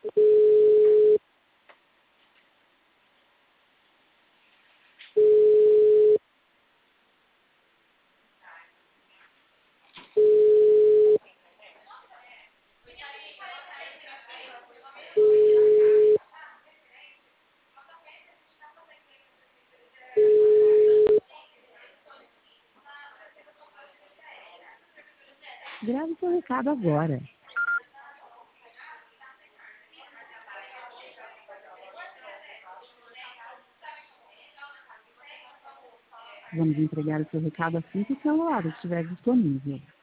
Grave seu recado agora. Vamos entregar o seu recado assim que o celular estiver disponível.